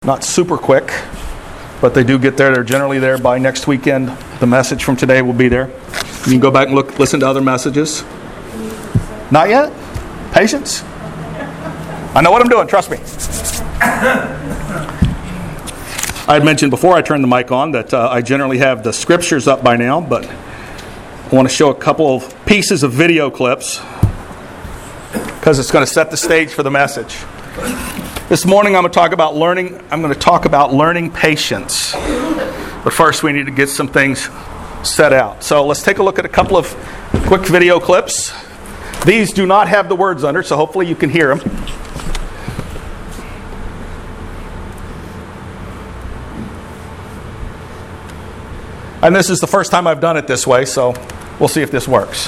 Not super quick, but they do get there. They're generally there by next weekend. The message from today will be there. You can go back and listen to other messages. Not yet? Patience? I know what I'm doing, trust me. I had mentioned before I turned the mic on that I generally have the scriptures up by now, but I want to show a couple of pieces of video clips because it's going to set the stage for the message. This morning I'm going to talk about learning patience. But first we need to get some things set out. So let's take a look at a couple of quick video clips. These do not have the words under, so hopefully you can hear them. And this is the first time I've done it this way, so we'll see if this works.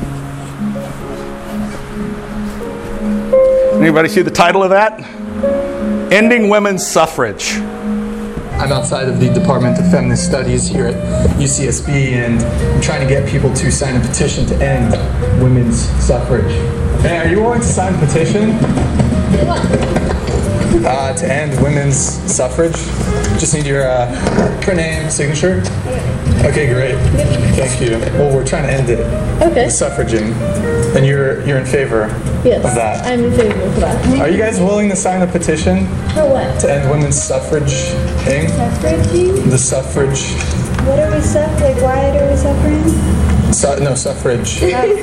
Anybody see the title of that? Ending Women's Suffrage. I'm outside of the Department of Feminist Studies here at UCSB, and I'm trying to get people to sign a petition to end women's suffrage. Hey, are you willing to sign a petition? To end women's suffrage? Just need your name, signature? Okay, great. Thank you. Well, we're trying to end it. Okay. The suffraging. And you're in favor of that? I'm in favor of that. Are you guys willing to sign a petition? For what? To end women's suffrage thing? Suffraging? The suffrage. What are we suffering? Like, why are we suffering? No, suffrage. Okay, I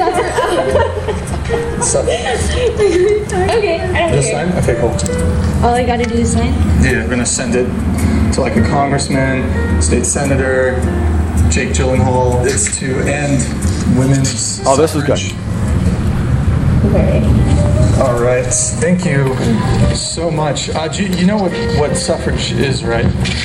don't Just care. sign? Okay, cool. All I gotta do is sign? Yeah, we're gonna send it to like a congressman, state senator, Jake Gyllenhaal. It's to end women's Oh, this is good. suffrage. Okay. All right, thank you so much. You know what suffrage is, right?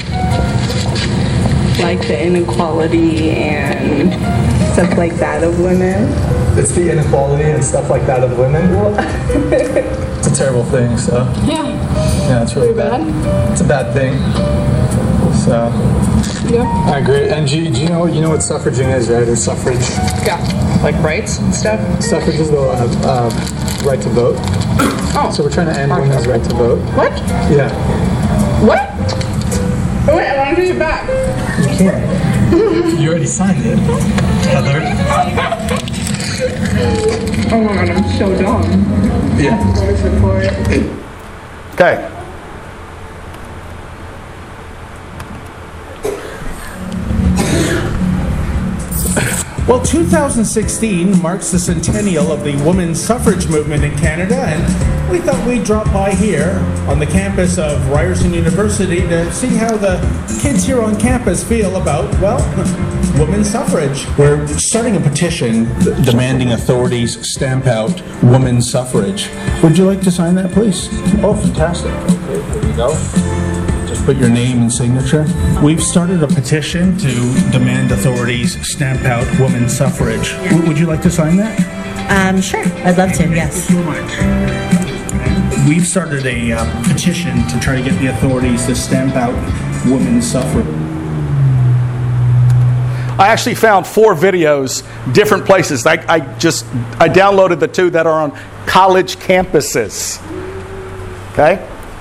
Like the inequality and stuff like that of women. It's the inequality and stuff like that of women. It's a terrible thing, so. Yeah, it's really bad. It's a bad thing. So. Yeah. All right, great. And do you know what suffraging is, right? Or suffrage? Yeah. Like rights and stuff. Suffrage is the right to vote. Oh. So we're trying to end women's right to vote. What? Yeah. What? Oh, wait, I want to read it back. You can't. You already signed it, Heather. Oh my god, I'm so dumb. Yeah. Voter support. Okay. Well, 2016 marks the centennial of the women's suffrage movement in Canada, and we thought we'd drop by here on the campus of Ryerson University to see how the kids here on campus feel about, well, women's suffrage. We're starting a petition demanding authorities stamp out women's suffrage. Would you like to sign that, please? Oh, fantastic. Okay, here we go. Just put your name and signature. We've started a petition to demand authorities stamp out women's suffrage. Would you like to sign that? Sure. I'd love to, yes. Thank you so much. We've started a petition to try to get the authorities to stamp out women's suffrage. I actually found 4 videos, different places. I downloaded the 2 that are on college campuses. Okay?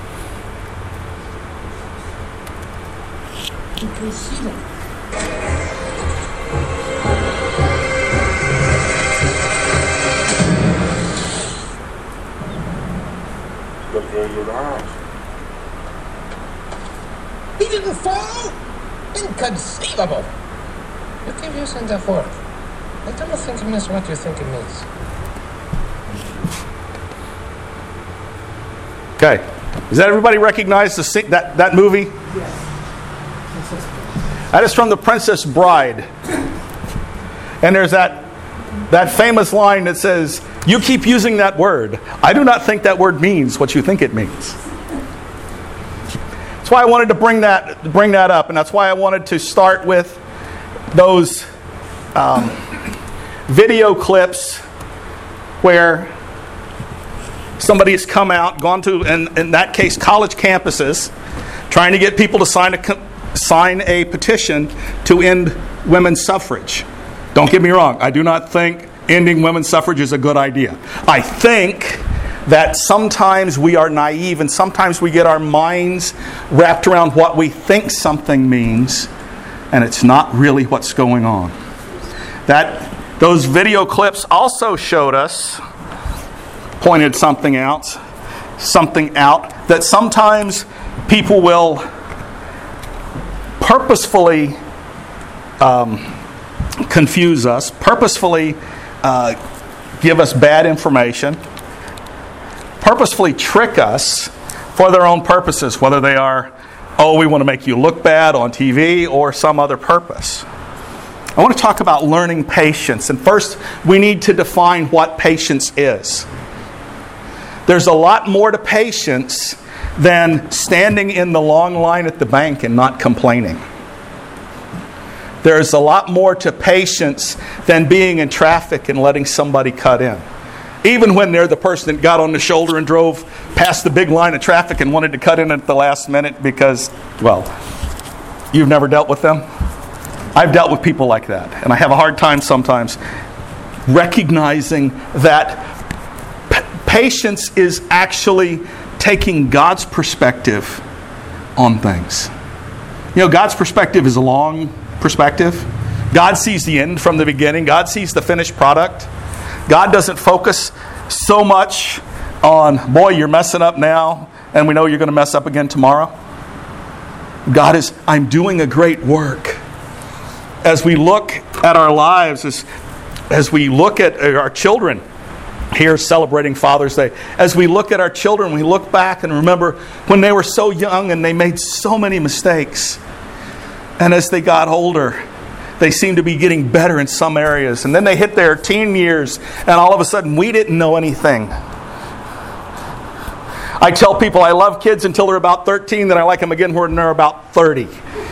He didn't fall? Inconceivable! You keep using that word. I don't think it means what you think it means. Okay. Does everybody recognize that movie? Yes. That is from The Princess Bride. And there's that famous line that says, "You keep using that word. I do not think that word means what you think it means." That's why I wanted to bring that up, and that's why I wanted to start with those video clips where somebody has come out, gone to, in that case, college campuses, trying to get people to sign a petition to end women's suffrage. Don't get me wrong. I do not think ending women's suffrage is a good idea. I think that sometimes we are naive and sometimes we get our minds wrapped around what we think something means, and it's not really what's going on. Those video clips also showed us, pointed something out, that sometimes people will purposefully confuse us, purposefully give us bad information, purposefully trick us for their own purposes, whether they are, we want to make you look bad on TV or some other purpose. I want to talk about learning patience. And first, we need to define what patience is. There's a lot more to patience than standing in the long line at the bank and not complaining. There's a lot more to patience than being in traffic and letting somebody cut in. Even when they're the person that got on the shoulder and drove past the big line of traffic and wanted to cut in at the last minute because, you've never dealt with them. I've dealt with people like that. And I have a hard time sometimes recognizing that patience is actually taking God's perspective on things. God's perspective is a long perspective. God sees the end from the beginning. God sees the finished product. God doesn't focus so much on, boy, you're messing up now, and we know you're going to mess up again tomorrow. God is, I'm doing a great work. As we look at our lives, as we look at our children here celebrating Father's Day, as we look at our children, we look back and remember when they were so young and they made so many mistakes. And as they got older, they seemed to be getting better in some areas. And then they hit their teen years, and all of a sudden we didn't know anything. I tell people I love kids until they're about 13, then I like them again when they're about 30.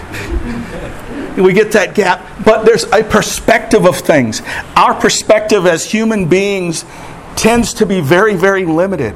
We get that gap. But there's a perspective of things. Our perspective as human beings tends to be very, very limited.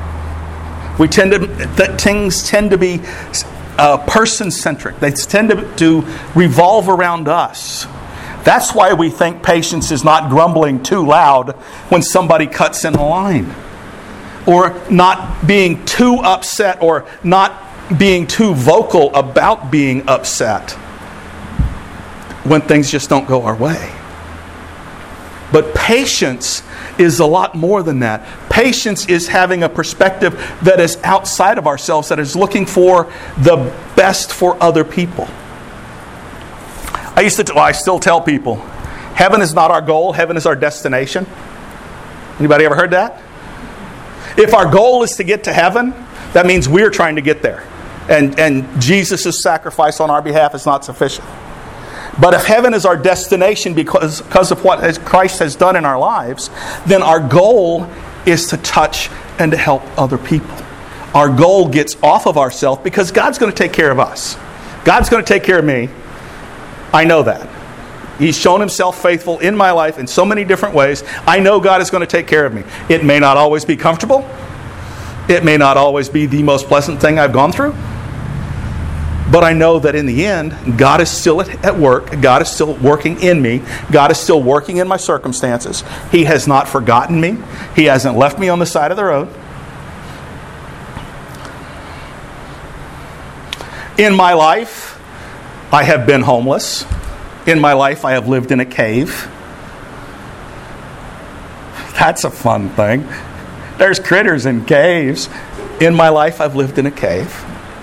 Things tend to be person-centric. They tend to revolve around us. That's why we think patience is not grumbling too loud when somebody cuts in line, or not being too upset, or not being too vocal about being upset when things just don't go our way. But patience is a lot more than that. Patience is having a perspective that is outside of ourselves, that is looking for the best for other people. I still tell people, heaven is not our goal, heaven is our destination. Anybody ever heard that? If our goal is to get to heaven, that means we're trying to get there. And Jesus' sacrifice on our behalf is not sufficient. But if heaven is our destination because of what Christ has done in our lives, then our goal is to touch and to help other people. Our goal gets off of ourselves because God's going to take care of us. God's going to take care of me. I know that. He's shown Himself faithful in my life in so many different ways. I know God is going to take care of me. It may not always be comfortable. It may not always be the most pleasant thing I've gone through. But I know that in the end, God is still at work. God is still working in me. God is still working in my circumstances. He has not forgotten me. He hasn't left me on the side of the road. In my life, I have been homeless. In my life, I have lived in a cave. That's a fun thing. There's critters in caves. In my life, I've lived in a cave.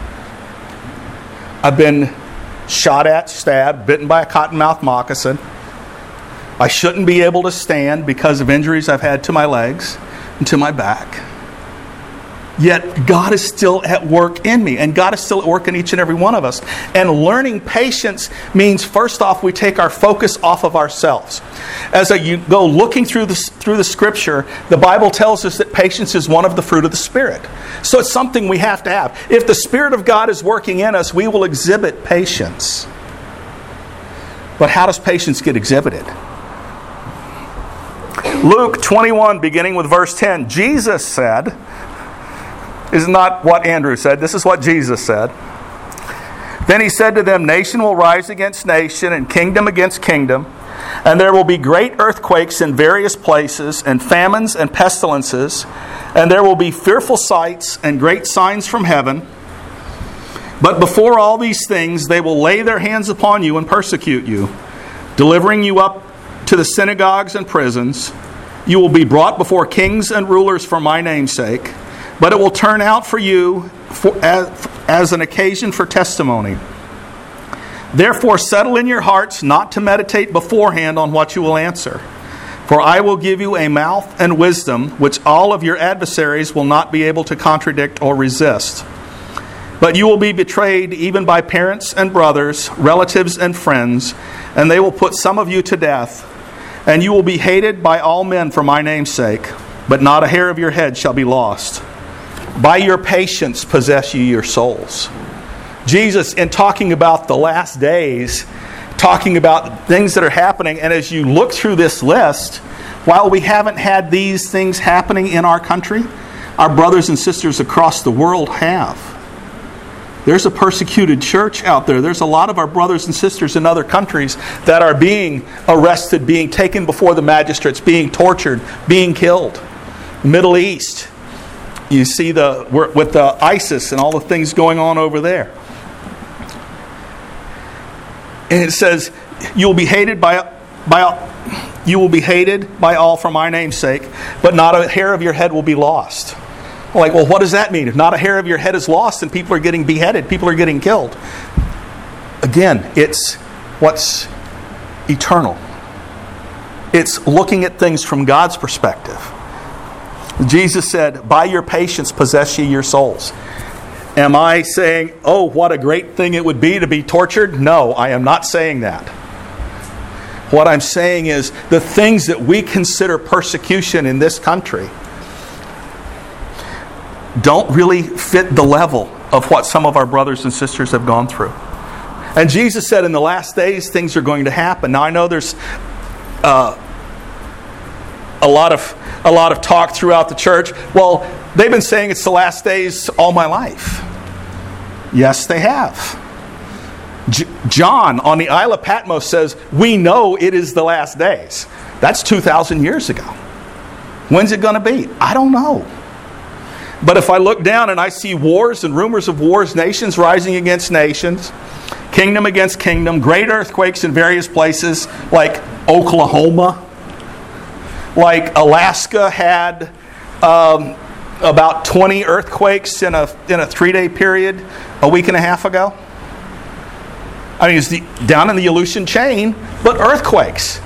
I've been shot at, stabbed, bitten by a cottonmouth moccasin. I shouldn't be able to stand because of injuries I've had to my legs and to my back. Yet God is still at work in me, and God is still at work in each and every one of us. And learning patience means, first off, we take our focus off of ourselves. As you go looking through the Scripture, the Bible tells us that patience is one of the fruit of the Spirit. So it's something we have to have. If the Spirit of God is working in us, we will exhibit patience. But how does patience get exhibited? Luke 21, beginning with verse 10, Jesus said... This is not what Andrew said. This is what Jesus said. Then He said to them, nation will rise against nation and kingdom against kingdom. And there will be great earthquakes in various places, and famines and pestilences, and there will be fearful sights and great signs from heaven. But before all these things, they will lay their hands upon you and persecute you, delivering you up to the synagogues and prisons. You will be brought before kings and rulers for my name's sake, but it will turn out for you as an occasion for testimony. Therefore, settle in your hearts not to meditate beforehand on what you will answer. For I will give you a mouth and wisdom which all of your adversaries will not be able to contradict or resist. But you will be betrayed even by parents and brothers, relatives and friends, and they will put some of you to death. And you will be hated by all men for my name's sake, but not a hair of your head shall be lost. By your patience possess ye your souls. Jesus, in talking about the last days, talking about things that are happening, and as you look through this list, while we haven't had these things happening in our country, our brothers and sisters across the world have. There's a persecuted church out there. There's a lot of our brothers and sisters in other countries that are being arrested, being taken before the magistrates, being tortured, being killed. Middle East, you see with the ISIS and all the things going on over there. And it says, you will be hated by all for my name's sake, but not a hair of your head will be lost. Like, well, what does that mean? If not a hair of your head is lost, then people are getting beheaded, people are getting killed. Again, it's what's eternal. It's looking at things from God's perspective. Jesus said, by your patience possess ye your souls. Am I saying, oh, what a great thing it would be to be tortured? No, I am not saying that. What I'm saying is the things that we consider persecution in this country don't really fit the level of what some of our brothers and sisters have gone through. And Jesus said in the last days things are going to happen. Now I know there's a lot of talk throughout the church. Well, they've been saying it's the last days all my life. Yes, they have. John on the Isle of Patmos says, we know it is the last days. That's 2,000 years ago. When's it going to be? I don't know. But if I look down and I see wars and rumors of wars, nations rising against nations, kingdom against kingdom, great earthquakes in various places like Oklahoma, like Alaska had about 20 earthquakes in a 3-day period a week and a half ago. I mean, it's down in the Aleutian chain, but earthquakes.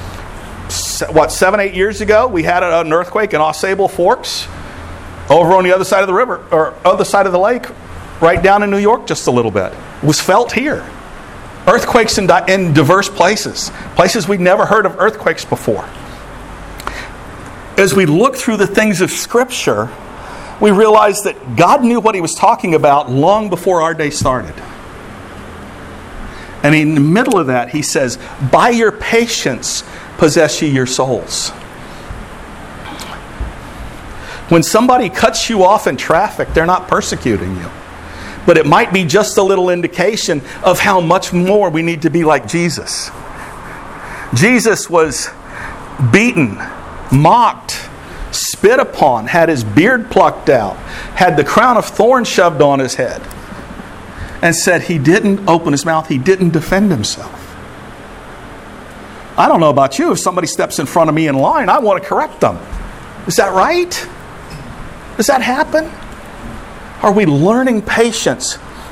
7-8 years ago, we had an earthquake in Ausable Forks, over on the other side of the river, or other side of the lake, right down in New York just a little bit. It was felt here. Earthquakes in diverse places. Places we'd never heard of earthquakes before. As we look through the things of Scripture, we realize that God knew what He was talking about long before our day started. And in the middle of that, He says, by your patience possess ye your souls. When somebody cuts you off in traffic, they're not persecuting you. But it might be just a little indication of how much more we need to be like Jesus. Jesus was beaten, mocked, spit upon, had his beard plucked out, had the crown of thorns shoved on his head, and said he didn't open his mouth, he didn't defend himself. I don't know about you, if somebody steps in front of me in line, I want to correct them. Is that right? Does that happen? Are we learning patience?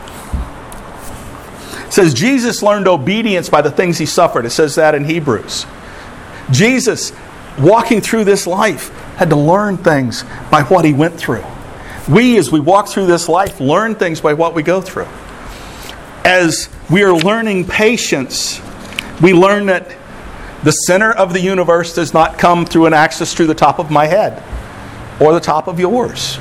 It says Jesus learned obedience by the things He suffered. It says that in Hebrews. Jesus, walking through this life, had to learn things by what He went through. We, as we walk through this life, learn things by what we go through. As we are learning patience, we learn that the center of the universe does not come through an axis through the top of my head or the top of yours.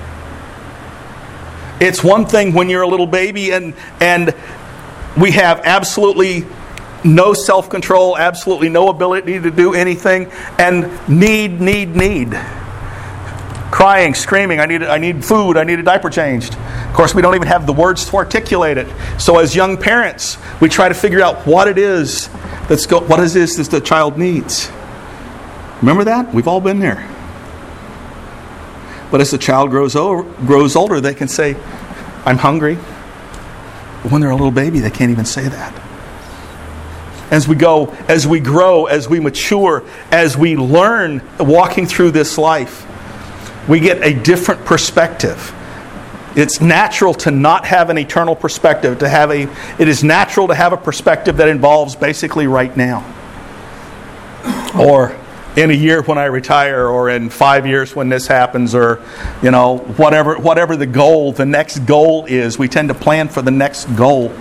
It's one thing when you're a little baby and we have absolutely no self-control, absolutely no ability to do anything, and need. Crying, screaming, I need food, I need a diaper changed. Of course, we don't even have the words to articulate it. So as young parents, we try to figure out what it is Let's go. What is this that the child needs? Remember that? We've all been there. But as the child grows older, they can say, I'm hungry. But when they're a little baby, they can't even say that. As we go, as we grow, as we mature, as we learn walking through this life, we get a different perspective. It's natural to not have an eternal perspective. It is natural to have a perspective that involves basically right now. Or in a year when I retire, or in 5 years when this happens, or whatever the goal, the next goal is. We tend to plan for the next goal.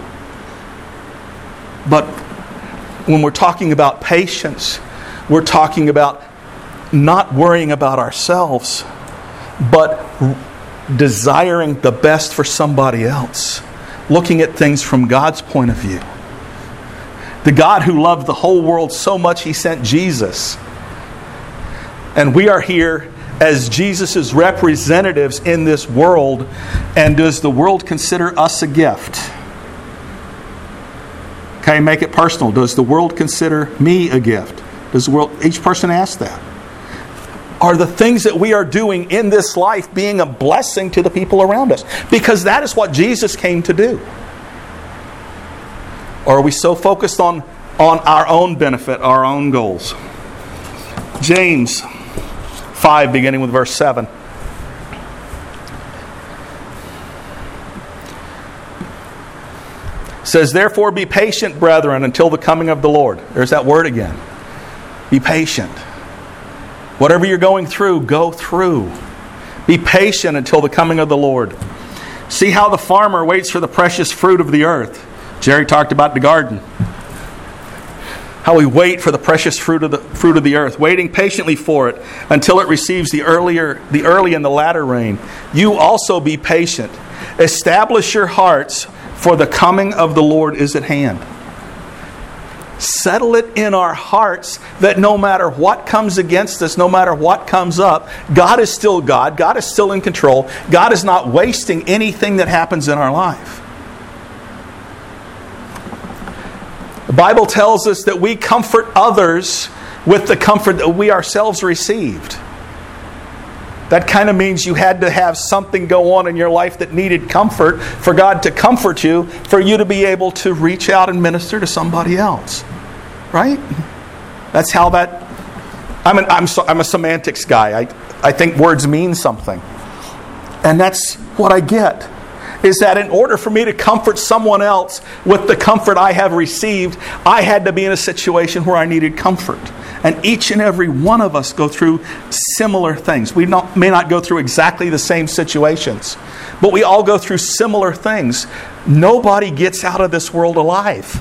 But when we're talking about patience, we're talking about not worrying about ourselves, but desiring the best for somebody else. Looking at things from God's point of view. The God who loved the whole world so much He sent Jesus. And we are here as Jesus' representatives in this world. And does the world consider us a gift? Okay, make it personal. Does the world consider me a gift? Does the world? Each person asks that. Are the things that we are doing in this life being a blessing to the people around us? Because that is what Jesus came to do. Or are we so focused on our own benefit, our own goals? James 5, beginning with verse 7. Says, therefore be patient, brethren, until the coming of the Lord. There's that word again. Be patient. Whatever you're going through, go through. Be patient until the coming of the Lord. See how the farmer waits for the precious fruit of the earth. Jerry talked about the garden. How we wait for the precious fruit of the earth, waiting patiently for it until it receives the early and the latter rain. You also be patient. Establish your hearts, for the coming of the Lord is at hand. Settle it in our hearts that no matter what comes against us, no matter what comes up, God is still God. God is still in control. God is not wasting anything that happens in our life. The Bible tells us that we comfort others with the comfort that we ourselves received. That kind of means you had to have something go on in your life that needed comfort for God to comfort you, for you to be able to reach out and minister to somebody else. Right? That's how that... I'm a semantics guy. I think words mean something. And that's what I get. Is that in order for me to comfort someone else with the comfort I have received, I had to be in a situation where I needed comfort. And each and every one of us go through similar things. We may not go through exactly the same situations, but we all go through similar things. Nobody gets out of this world alive.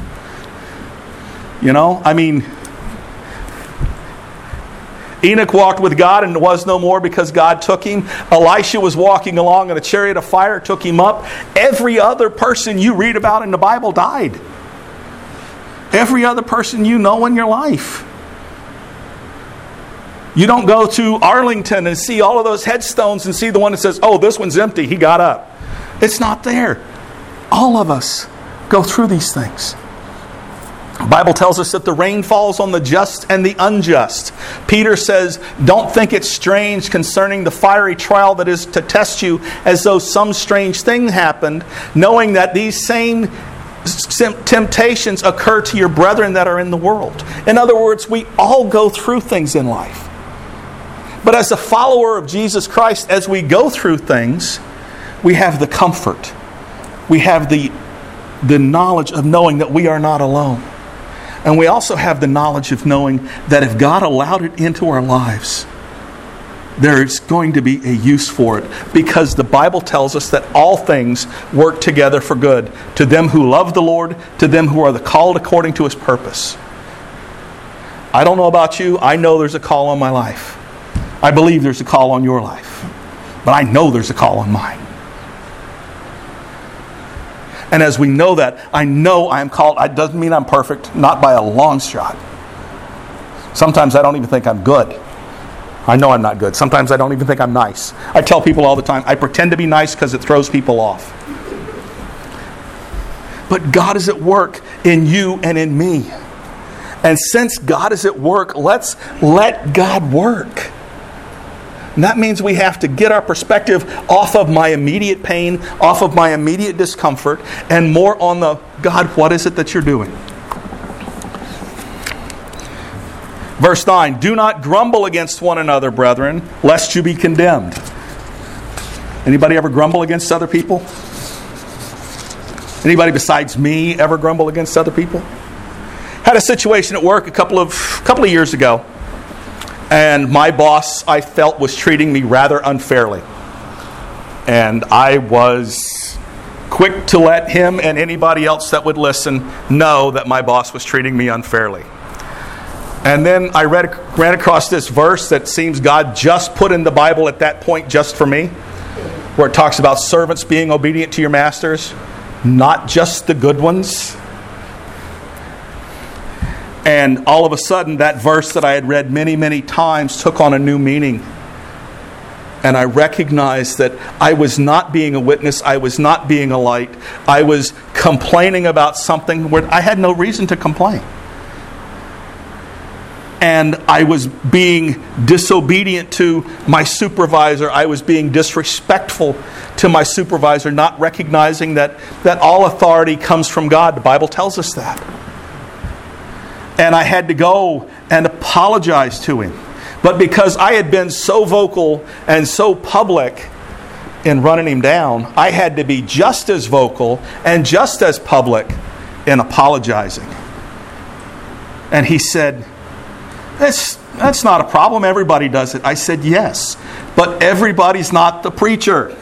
Enoch walked with God and was no more because God took him. Elisha was walking along and a chariot of fire took him up. Every other person you read about in the Bible died. Every other person you know in your life. You don't go to Arlington and see all of those headstones and see the one that says, oh, this one's empty, he got up. It's not there. All of us go through these things. The Bible tells us that the rain falls on the just and the unjust. Peter says, don't think it's strange concerning the fiery trial that is to test you as though some strange thing happened, knowing that these same temptations occur to your brethren that are in the world. In other words, we all go through things in life. But as a follower of Jesus Christ, as we go through things, we have the comfort. We have the knowledge of knowing that we are not alone. And we also have the knowledge of knowing that if God allowed it into our lives, there is going to be a use for it. Because the Bible tells us that all things work together for good. To them who love the Lord, to them who are called according to His purpose. I don't know about you. I know there's a call on my life. I believe there's a call on your life. But I know there's a call on mine. And as we know that, I know I'm called. It doesn't mean I'm perfect, not by a long shot. Sometimes I don't even think I'm good. I know I'm not good. Sometimes I don't even think I'm nice. I tell people all the time, I pretend to be nice because it throws people off. But God is at work in you and in me. And since God is at work, let's let God work. And that means we have to get our perspective off of my immediate pain, off of my immediate discomfort, and more on the, God, what is it that you're doing? Verse 9, do not grumble against one another, brethren, lest you be condemned. Anybody ever grumble against other people? Anybody besides me ever grumble against other people? Had a situation at work a couple of years ago, and my boss, I felt, was treating me rather unfairly. And I was quick to let him and anybody else that would listen know that my boss was treating me unfairly. And then I ran across this verse that seems God just put in the Bible at that point just for me, where it talks about servants being obedient to your masters, not just the good ones. And all of a sudden, that verse that I had read many, many times took on a new meaning. And I recognized that I was not being a witness. I was not being a light. I was complaining about something where I had no reason to complain. And I was being disobedient to my supervisor. I was being disrespectful to my supervisor, not recognizing that all authority comes from God. The Bible tells us that. And I had to go and apologize to him. But because I had been so vocal and so public in running him down, I had to be just as vocal and just as public in apologizing. And he said, That's not a problem. Everybody does it. I said, yes, but everybody's not the preacher.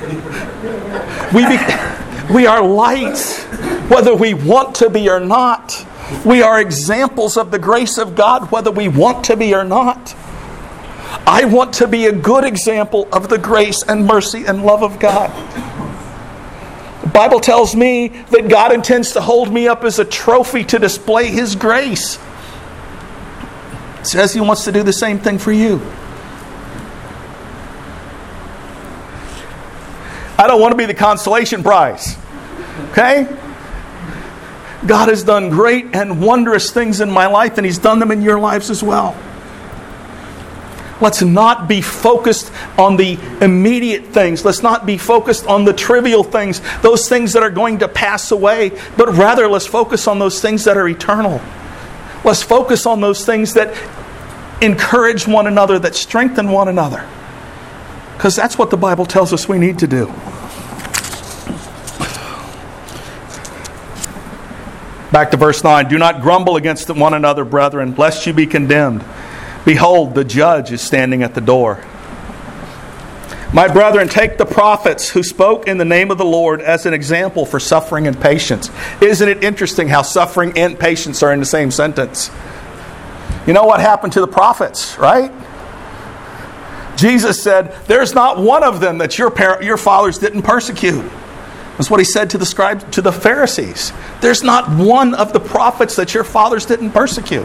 We are lights, whether we want to be or not. We are examples of the grace of God, whether we want to be or not. I want to be a good example of the grace and mercy and love of God. The Bible tells me that God intends to hold me up as a trophy to display His grace. It says He wants to do the same thing for you. I don't want to be the consolation prize. Okay? God has done great and wondrous things in my life, and He's done them in your lives as well. Let's not be focused on the immediate things. Let's not be focused on the trivial things, those things that are going to pass away, but rather let's focus on those things that are eternal. Let's focus on those things that encourage one another, that strengthen one another. Because that's what the Bible tells us we need to do. Back to verse 9. Do not grumble against one another, brethren, lest you be condemned. Behold, the judge is standing at the door. My brethren, take the prophets who spoke in the name of the Lord as an example for suffering and patience. Isn't it interesting how suffering and patience are in the same sentence? You know what happened to the prophets, right? Jesus said, there's not one of them that your fathers didn't persecute. That's what He said to the scribes, to the Pharisees. There's not one of the prophets that your fathers didn't persecute.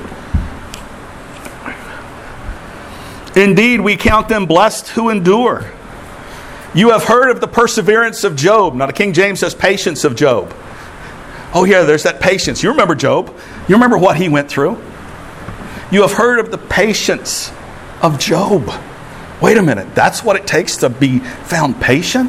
Indeed, we count them blessed who endure. You have heard of the perseverance of Job. Now the King James says patience of Job. Oh yeah, there's that patience. You remember Job. You remember what he went through. You have heard of the patience of Job. Wait a minute, that's what it takes to be found patient?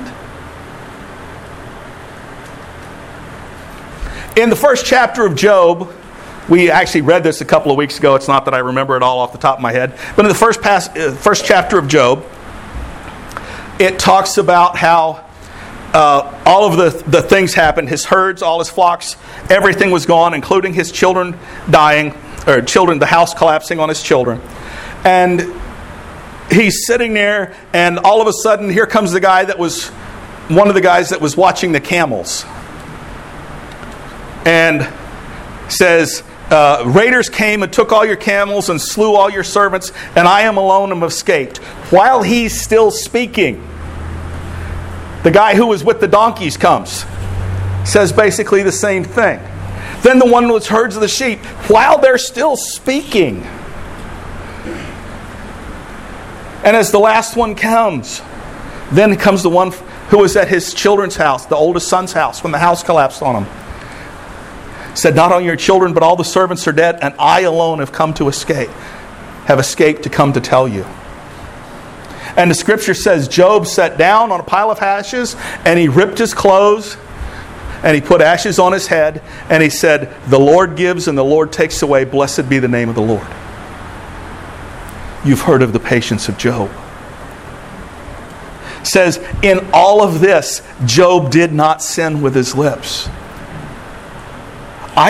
In the first chapter of Job, we actually read this a couple of weeks ago. It's not that I remember it all off the top of my head. But in the first chapter of Job, it talks about how all of the things happened. His herds, all his flocks, everything was gone, including his children dying, or the house collapsing on his children. And he's sitting there, and all of a sudden, here comes the guy that was one of the guys that was watching the camels. And says, raiders came and took all your camels and slew all your servants, and I am alone and have escaped. While he's still speaking, the guy who was with the donkeys comes. Says basically the same thing. Then the one with herds of the sheep, while they're still speaking. And as the last one comes, then comes the one who was at his children's house, the oldest son's house, when the house collapsed on him. Said, not only your children, but all the servants are dead, and I alone have escaped to come to tell you. And the scripture says Job sat down on a pile of ashes, and he ripped his clothes, and he put ashes on his head, and he said, the Lord gives and the Lord takes away. Blessed be the name of the Lord. You've heard of the patience of Job. Says, in all of this, Job did not sin with his lips. I'm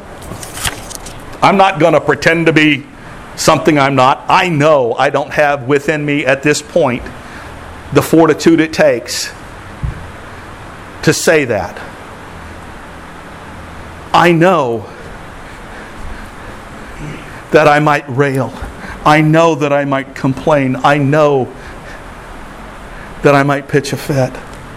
not going to pretend to be something I'm not. I know I don't have within me at this point the fortitude it takes to say that. I know that I might rail. I know that I might complain. I know that I might pitch a fit.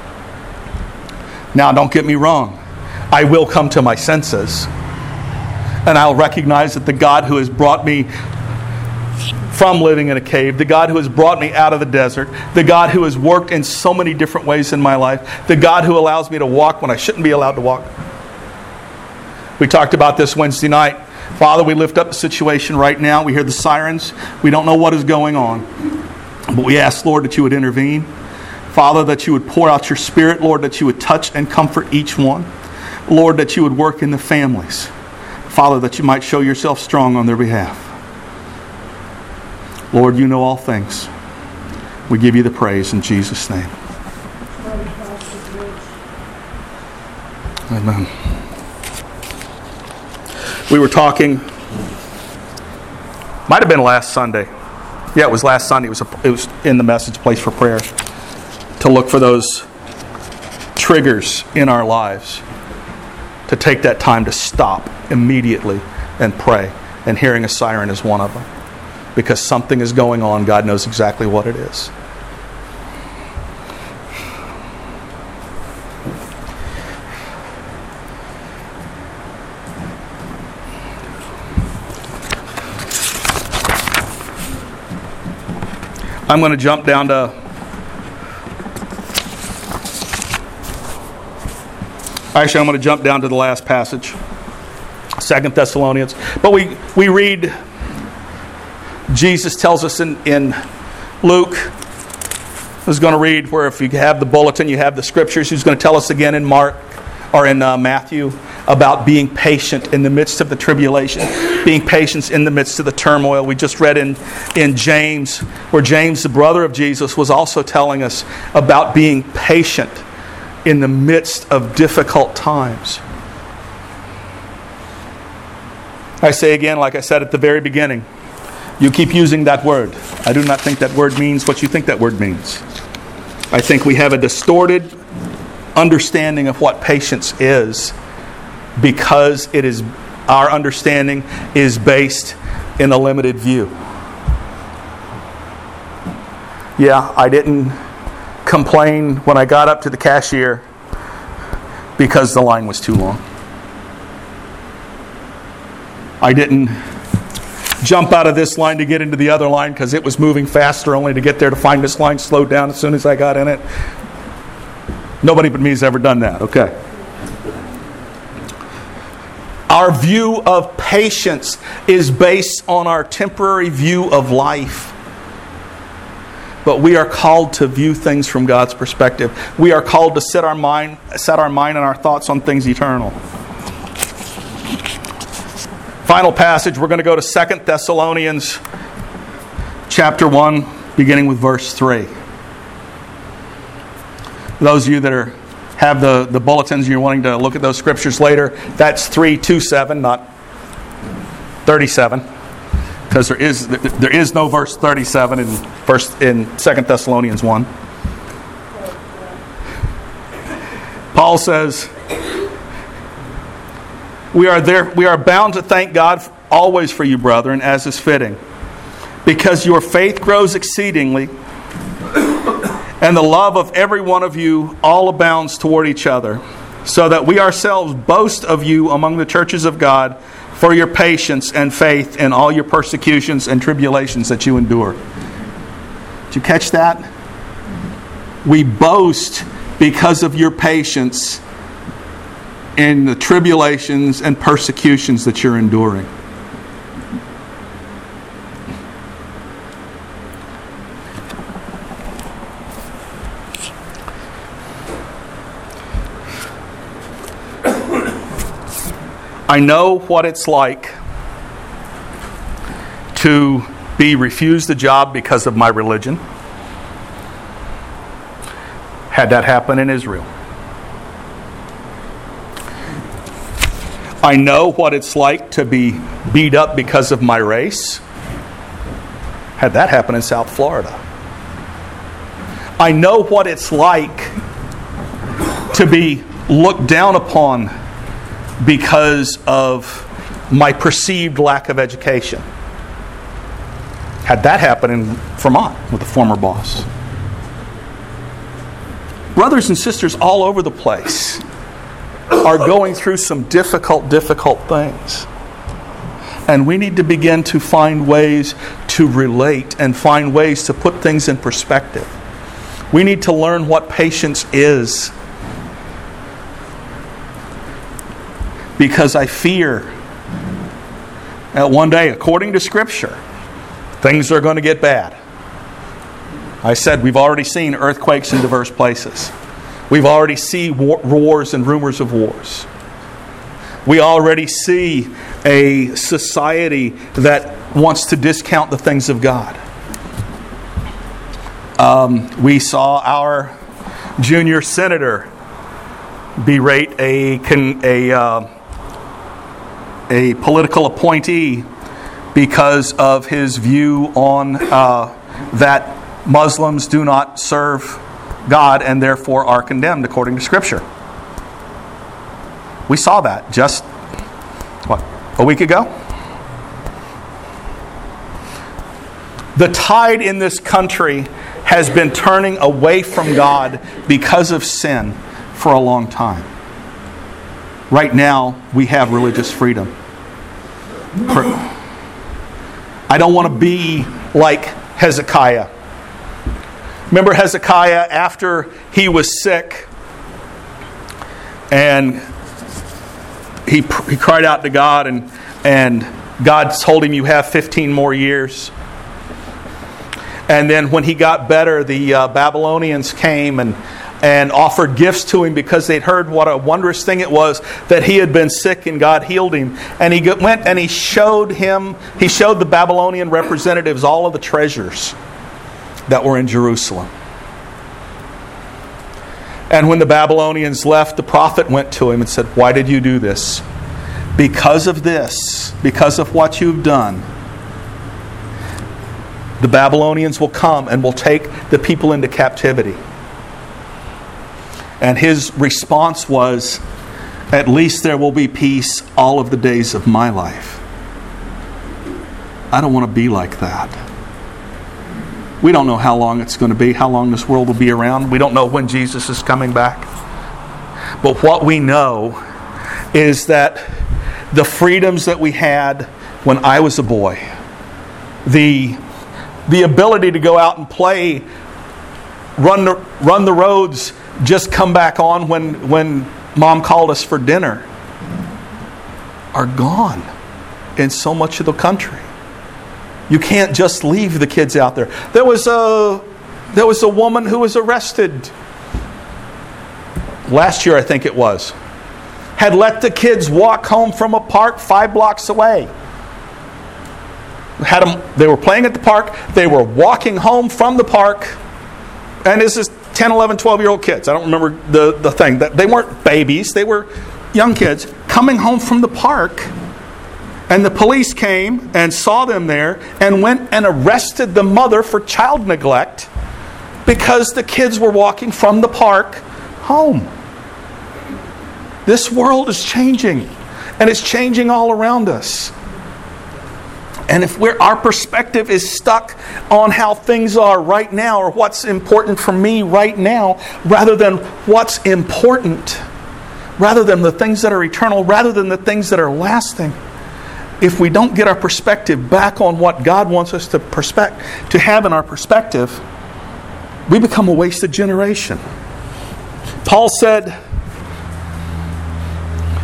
Now, don't get me wrong. I will come to my senses. And I'll recognize that the God who has brought me from living in a cave, the God who has brought me out of the desert, the God who has worked in so many different ways in my life, the God who allows me to walk when I shouldn't be allowed to walk. We talked about this Wednesday night. Father, we lift up the situation right now. We hear the sirens. We don't know what is going on. But we ask, Lord, that you would intervene. Father, that you would pour out your Spirit. Lord, that you would touch and comfort each one. Lord, that you would work in the families. Father, that you might show yourself strong on their behalf. Lord, you know all things. We give you the praise in Jesus' name. Amen. We were talking, might have been last Sunday. Yeah, it was last Sunday. It was in the message Place for Prayer, to look for those triggers in our lives, to take that time to stop immediately and pray. And hearing a siren is one of them. Because something is going on. God knows exactly what it is. I'm going to jump down to Actually, I'm going to jump down to the last passage, 2 Thessalonians. But we read, Jesus tells us in Luke, I was going to read where if you have the bulletin, you have the scriptures. He's going to tell us again in Mark or in Matthew about being patient in the midst of the tribulation, being patient in the midst of the turmoil. We just read in James, where James, the brother of Jesus, was also telling us about being patient in the midst of difficult times. I say again, like I said at the very beginning, you keep using that word. I do not think that word means what you think that word means. I think we have a distorted understanding of what patience is because it is our understanding is based in a limited view. Yeah, I didn't complain when I got up to the cashier because the line was too long. I didn't jump out of this line to get into the other line because it was moving faster, only to get there to find this line slowed down as soon as I got in it. Nobody but me has ever done that. Okay. Our view of patience is based on our temporary view of life. But we are called to view things from God's perspective. We are called to set our mind and our thoughts on things eternal. Final passage, we're going to go to 2 Thessalonians chapter 1, beginning with verse 3. Those of you that have the bulletins and you're wanting to look at those scriptures later, that's 3:27, not 37. Because there is no verse 37 in 2 Thessalonians 1. Paul says, We are bound to thank God always for you, brethren, as is fitting, because your faith grows exceedingly, and the love of every one of you all abounds toward each other, so that we ourselves boast of you among the churches of God for your patience and faith in all your persecutions and tribulations that you endure. Did you catch that? We boast because of your patience in the tribulations and persecutions that you're enduring. I know what it's like to be refused a job because of my religion. Had that happen in Israel. I know what it's like to be beat up because of my race. Had that happen in South Florida. I know what it's like to be looked down upon because of my perceived lack of education. Had that happen in Vermont with a former boss. Brothers and sisters all over the place are going through some difficult things. And we need to begin to find ways to relate and find ways to put things in perspective. We need to learn what patience is. Because I fear that one day, according to Scripture, things are going to get bad. I said we've already seen earthquakes in diverse places. We've already seen wars and rumors of wars. We already see a society that wants to discount the things of God. We saw our junior senator berate a political appointee because of his view on that Muslims do not serve God and therefore are condemned according to Scripture. We saw that just, a week ago? The tide in this country has been turning away from God because of sin for a long time. Right now, we have religious freedom. I don't want to be like Hezekiah. Remember Hezekiah after he was sick and he cried out to God and God told him, you have 15 more years. And then when he got better, the Babylonians came and offered gifts to him because they'd heard what a wondrous thing it was that he had been sick and God healed him. And he went and he showed the Babylonian representatives all of the treasures that were in Jerusalem. And when the Babylonians left, the prophet went to him and said, why did you do this? Because of this, because of what you've done, the Babylonians will come and will take the people into captivity. And his response was, at least there will be peace all of the days of my life. I don't want to be like that. We don't know how long it's going to be, how long this world will be around. We don't know when Jesus is coming back. But what we know is that the freedoms that we had when I was a boy, the ability to go out and play, run the roads, just come back on when Mom called us for dinner, are gone in so much of the country. You can't just leave the kids out there. There was a woman who was arrested last year, I think it was. Had let the kids walk home from a park 5 blocks away. They were playing at the park. They were walking home from the park. And this is 10, 11, 12-year-old kids. I don't remember the thing. They weren't babies. They were young kids coming home from the park. And the police came and saw them there and went and arrested the mother for child neglect because the kids were walking from the park home. This world is changing, and it's changing all around us. And if our perspective is stuck on how things are right now or what's important for me right now, rather than what's important, rather than the things that are eternal, rather than the things that are lasting, if we don't get our perspective back on what God wants us to have in our perspective, we become a wasted generation. Paul said,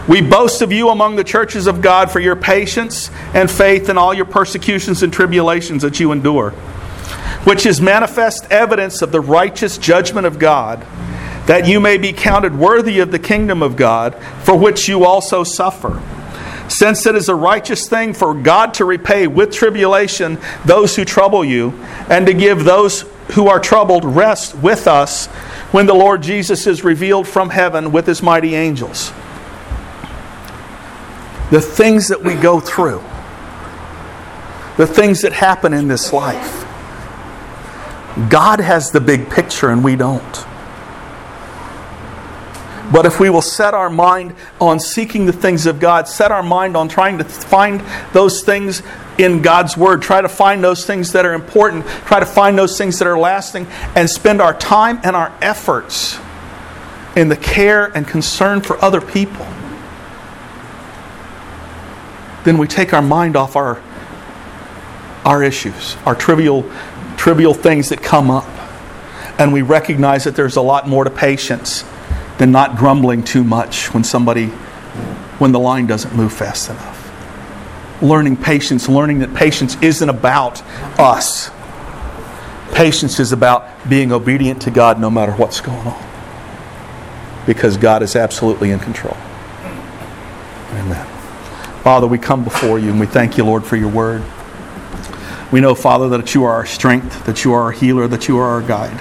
We boast of you among the churches of God for your patience and faith in all your persecutions and tribulations that you endure, which is manifest evidence of the righteous judgment of God, that you may be counted worthy of the kingdom of God, for which you also suffer. Since it is a righteous thing for God to repay with tribulation those who trouble you, and to give those who are troubled rest with us when the Lord Jesus is revealed from heaven with His mighty angels. The things that we go through, the things that happen in this life, God has the big picture and we don't. But if we will set our mind on seeking the things of God, set our mind on trying to find those things in God's Word, try to find those things that are important, try to find those things that are lasting, and spend our time and our efforts in the care and concern for other people, then we take our mind off our issues, our trivial things that come up. And we recognize that there's a lot more to patience than not grumbling too much when the line doesn't move fast enough. Learning patience, learning that patience isn't about us. Patience is about being obedient to God no matter what's going on. Because God is absolutely in control. Amen. Father, we come before you and we thank you, Lord, for your word. We know, Father, that you are our strength, that you are our healer, that you are our guide.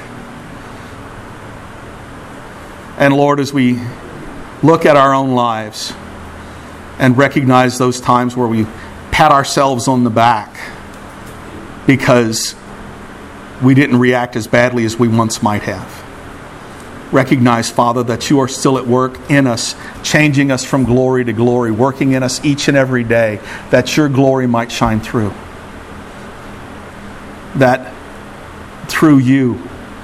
And Lord, as we look at our own lives and recognize those times where we pat ourselves on the back because we didn't react as badly as we once might have. Recognize, Father, that you are still at work in us, changing us from glory to glory, working in us each and every day, that your glory might shine through. That through you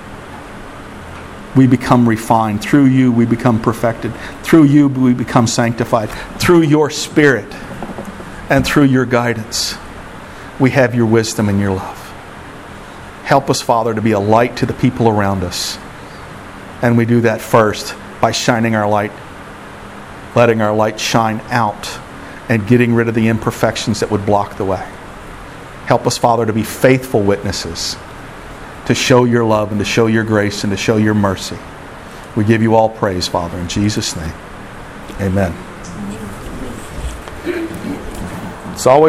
we become refined. Through you we become perfected. Through you we become sanctified. Through your Spirit and through your guidance, we have your wisdom and your love. Help us, Father, to be a light to the people around us. And we do that first by shining our light, letting our light shine out, and getting rid of the imperfections that would block the way. Help us, Father, to be faithful witnesses, to show your love and to show your grace and to show your mercy. We give you all praise, Father, in Jesus' name. Amen. It's always